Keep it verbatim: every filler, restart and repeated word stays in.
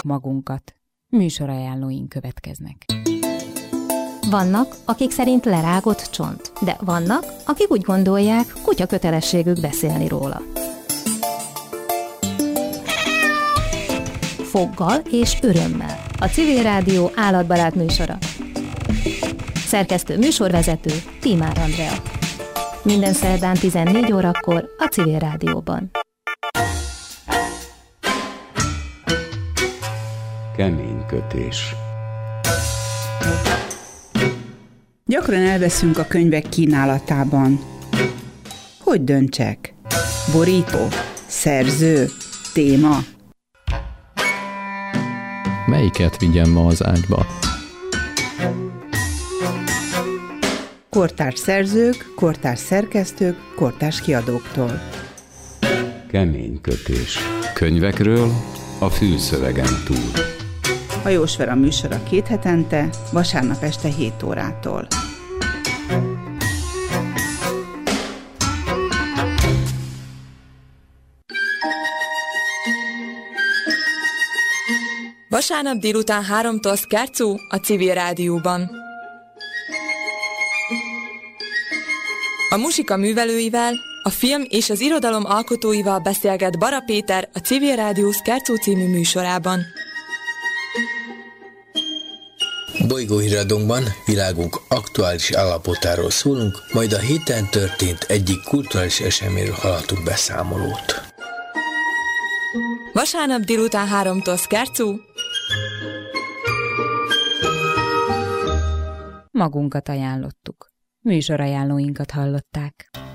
magunkat. Műsorajánlóink következnek. Vannak, akik szerint lerágott csont, de vannak, akik úgy gondolják, kutya kötelességük beszélni róla. Foggal és örömmel. A Civil Rádió állatbarát műsora. Szerkesztő műsorvezető Tímár Andrea. Minden szerdán tizennégy órakor a Civil Rádióban. Keménykötés. Gyakran elveszünk a könyvek kínálatában. Hogy döntsek? Borító? Szerző? Téma? Melyiket vigyem ma az ágyba? Kortárs szerzők, kortárs szerkesztők, kortárs kiadóktól. Keménykötés. Könyvekről a fülszövegen túl. Hajós Vera műsora két hetente, vasárnap este hét órától. Vasárnap délután háromtól Szkárcú a Civil Rádióban. A muzsika művelőivel, a film és az irodalom alkotóival beszélget Bara Péter a Civil Rádió Szkárcú című műsorában. Bolygóhíradónkban világunk aktuális állapotáról szólunk, majd a héten történt egyik kulturális eseményről hallhatunk beszámolót. Vasárnap délután háromtól Szkárcú. Magunkat ajánlottuk. Műsorajánlóinkat hallották.